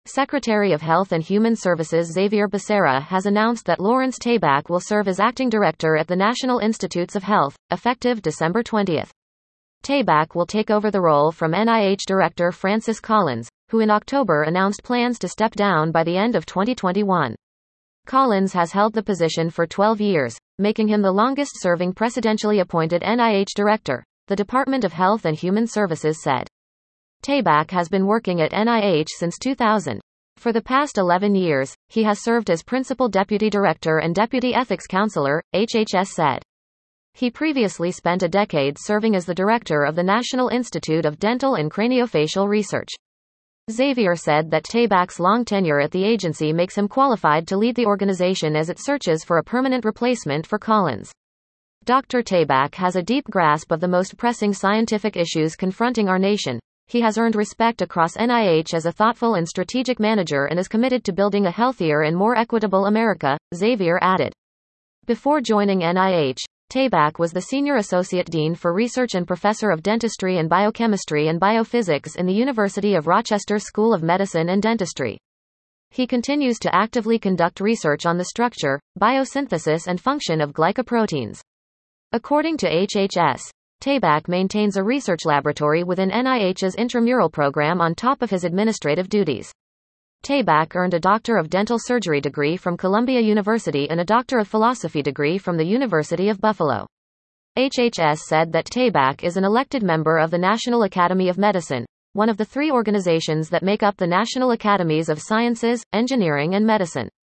Secretary of Health and Human Services Xavier Becerra has announced that Lawrence Tabak will serve as acting director at the National Institutes of Health, effective December 20. Tabak will take over the role from NIH Director Francis Collins, who in October announced plans to step down by the end of 2021. Collins has held the position for 12 years, making him the longest-serving presidentially appointed NIH director, the Department of Health and Human Services said. Tabak has been working at NIH since 2000. For the past 11 years, he has served as Principal Deputy Director and Deputy Ethics Counselor, HHS said. He previously spent a decade serving as the director of the National Institute of Dental and Craniofacial Research. Xavier said that Tabak's long tenure at the agency makes him qualified to lead the organization as it searches for a permanent replacement for Collins. Dr. Tabak has a deep grasp of the most pressing scientific issues confronting our nation. He has earned respect across NIH as a thoughtful and strategic manager and is committed to building a healthier and more equitable America, Xavier added. Before joining NIH, Tabak was the Senior Associate Dean for Research and Professor of Dentistry and Biochemistry and Biophysics in the University of Rochester School of Medicine and Dentistry. He continues to actively conduct research on the structure, biosynthesis and function of glycoproteins. According to HHS, Tabak maintains a research laboratory within NIH's intramural program on top of his administrative duties. Tabak earned a Doctor of Dental Surgery degree from Columbia University and a Doctor of Philosophy degree from the University of Buffalo. HHS said that Tabak is an elected member of the National Academy of Medicine, one of the three organizations that make up the National Academies of Sciences, Engineering and Medicine.